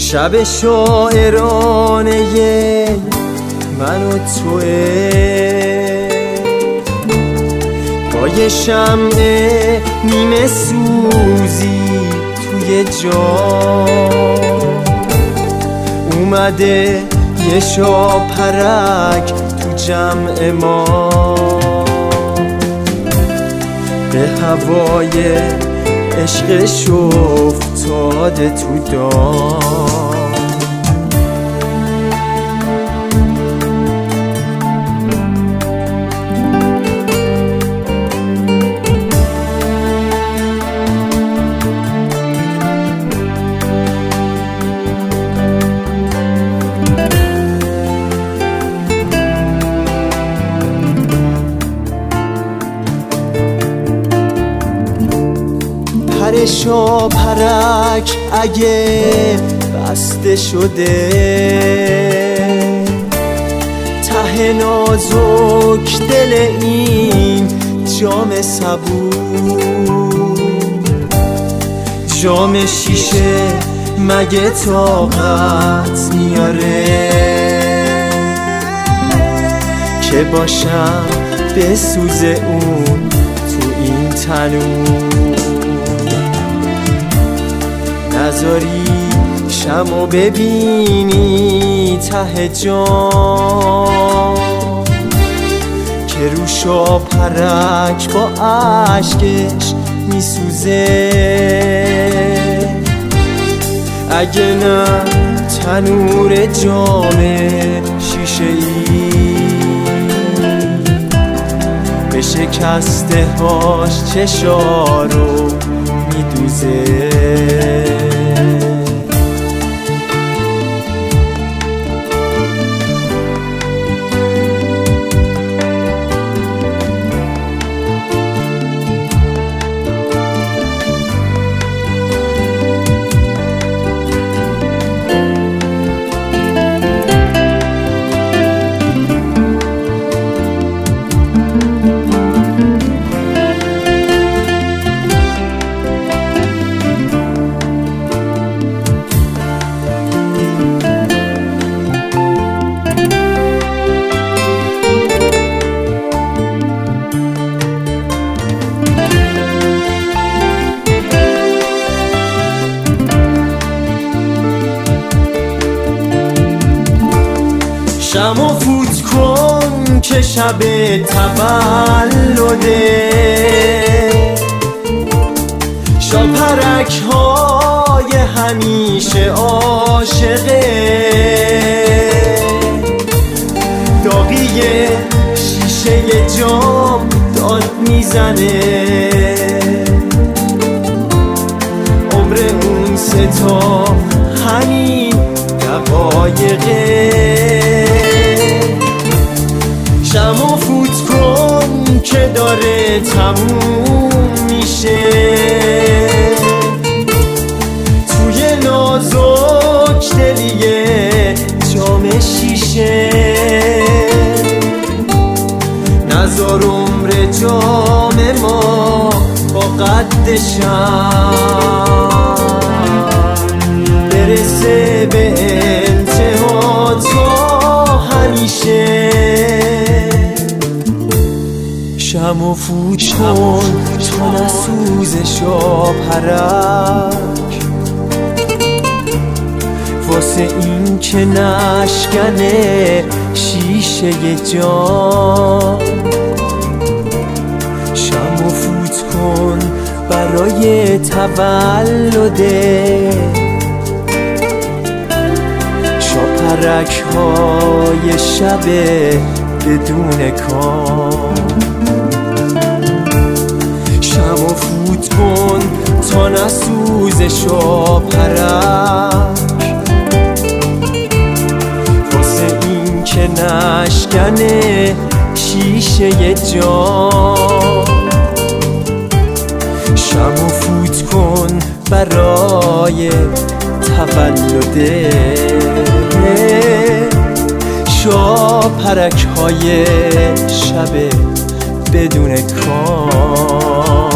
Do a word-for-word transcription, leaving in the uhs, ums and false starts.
شب شاعرانه من و توه، با یه شمع نیمه سوزی توی جا اومده یه شاپرک تو جمع ما، به هوای عشقش افتاده تو دام. پر شاپرک اگه بسته شده، ته نازک دل این جام سبو، جام شیشه مگه طاقت میاره که باشم به سوز اون تو این تنور؟ نذاری شمو ببینی ته جام که رو شاپرک با عشقش میسوزه. اگه نه تنور جام شیشه ای به شکسته هاش چشارو میدوزه. شمو فوت کن که شب تولده، شاپرک های همیشه عاشقه، داغی شیشه جام داد میزنه، عمر اون ستا همین دقایقه. شمو فوت کن که داره تموم میشه، توی نازک دلیه جام شیشه. نذار عمر جام ما با قدشم برسه به انتها تا همیشه. شمو فوت کن تا نسوز شاپرک، واسه این که نشکنه شیشه جام. شمو فوت کن برای تولده، شاپرک های شب بدون کام. شمو فوت کن تا نسوز شاپرک، واسه این که نشکنه شیشه جام. شمو فوت کن برای تولده، شاپرک های شب بدون کام.